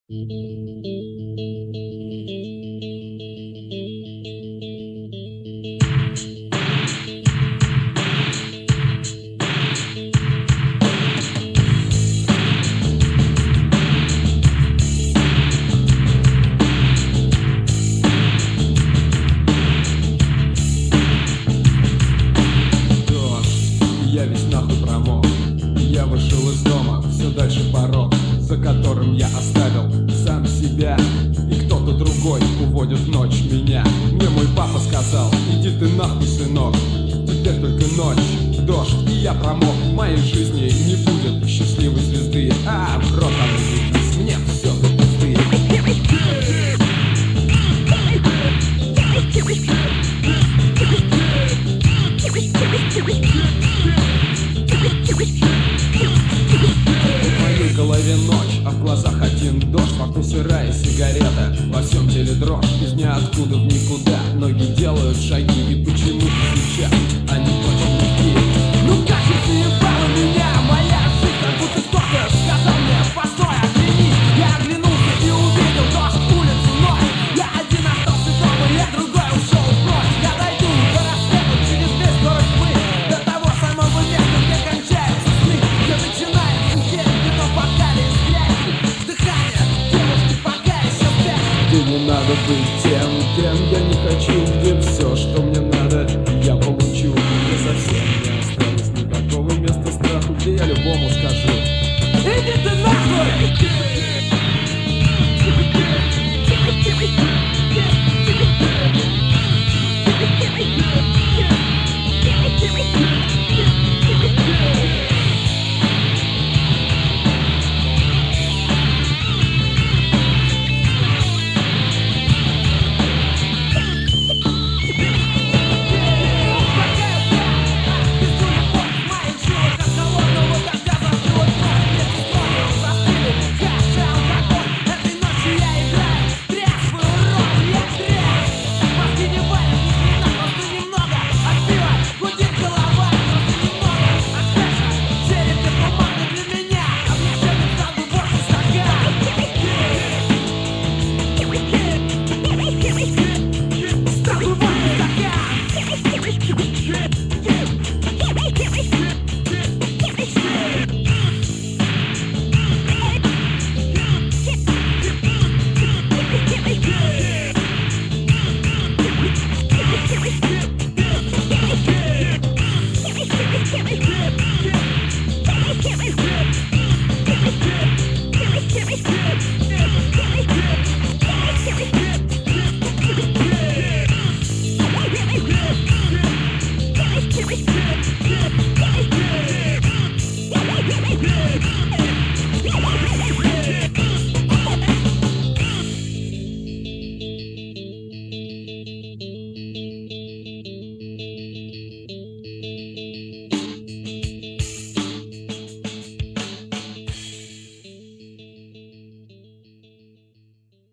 Я весь нахуй промок. Я вышел из дома, все дальше порог, за которым я оставил сам себя. И кто-то другой уводит в ночь меня. Мне мой папа сказал: иди ты нахуй, сынок, теперь только ночь, дождь, и я промок. В моей жизни не будет счастливой звезды. А в рот она не мне все до пизды. В моей голове ночь, а в глазах один дождь. Во рту сырая сигарета, во всем теле дрожь. Из ниоткуда в никуда ноги делают шаги. И почему-то сейчас они очень легкие. Ну как же заебала меня моя жизнь, как будто кто-то сказал мне: постой, оглянись. Я оглянулся и увидел дождь, улицу, ночь. Я один остался дома, я другой ушел прочь. Я дойду до рассвета через весь город тьмы, до того самого места, где кончаются сны, где начинается день, где в бокале из грязи дыхание девушки пока еще спят. Где не надо быть тем, кем я не хочу, где все, что мне надо, я получу. Мне совсем не осталось никакого места страху, где я любому скажу: иди ты нахуй!